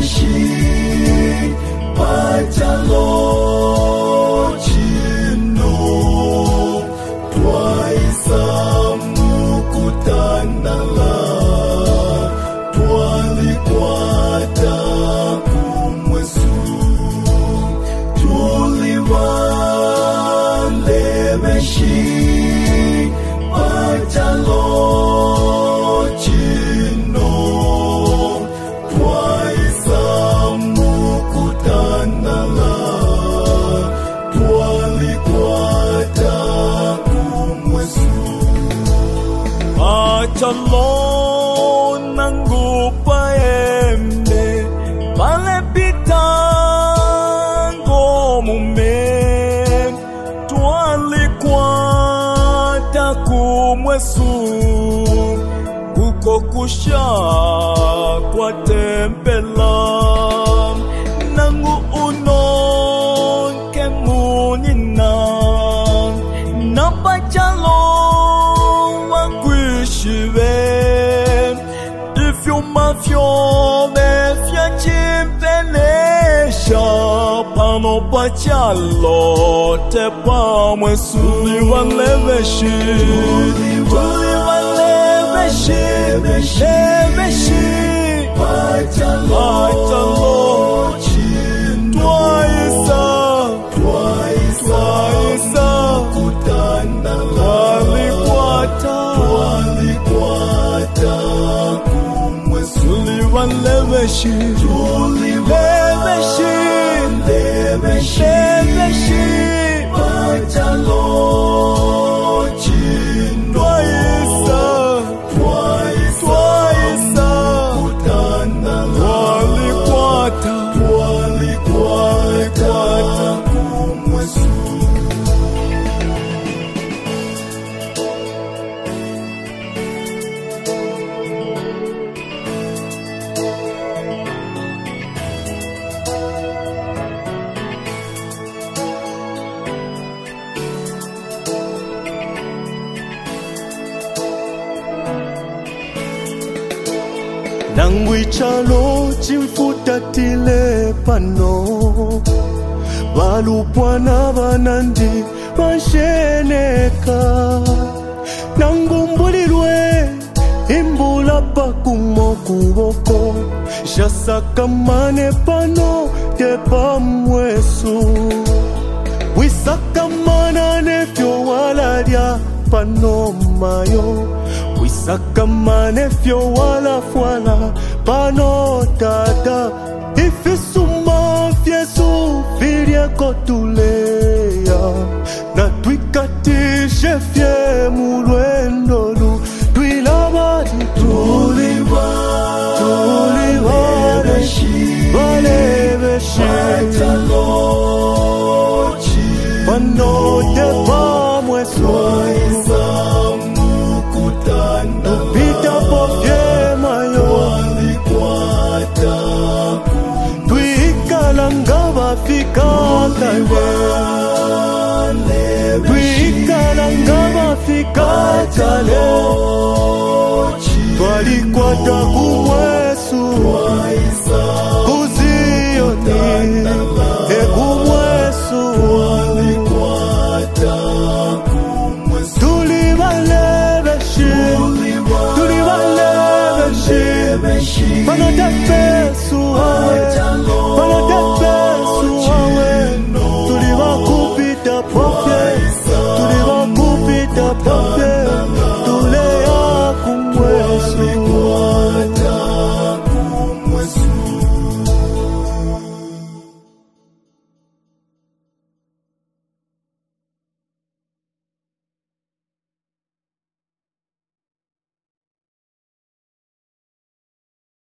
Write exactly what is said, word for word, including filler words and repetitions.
lebeshi pachalo chino twaisa mukutandala twalikwata kumwesu tuliwa lebeshi pachalo chino twaisa mukutandala twalikwata kumwesu pachalo nangupa embe vale pitango mume twalikwata kumwesu kuko kusha kwa tempela nangu uno kemunina na pachalo wakwishive ifyo mafyo mefya chimpelesha pano pachalo tepa mwesu liwaleveshi liwaleveshi leveshi pachalo chino twaisa twaisa mukutandala walikwata twalikwata kumwesu liwaleveshi leveshi lebeshi leveshi pachalo chino twaisa twaisa twaisa mukutandala walikwata twalikwata kumwesu Nangwichalo chimfutatile pano balupwana banandi bansheneka nangumbulilwe imbula pakumo kuboko jasakamane pano tepa mwesu wisakamana nefyo walalya pano mayo wisakamane fyo wala fwala pano tata ifisuma fyesu virye kotuleya na twikatishe fye mulwendo lu twilabati tuliwa tuliwa lebeshi balebeshi pachalo chino pano tepa mwesu twaisa mukutandala pita pofye mayo twalikwata twikalanga bafikatale twikalanga bafikatale twalikwata kumwesu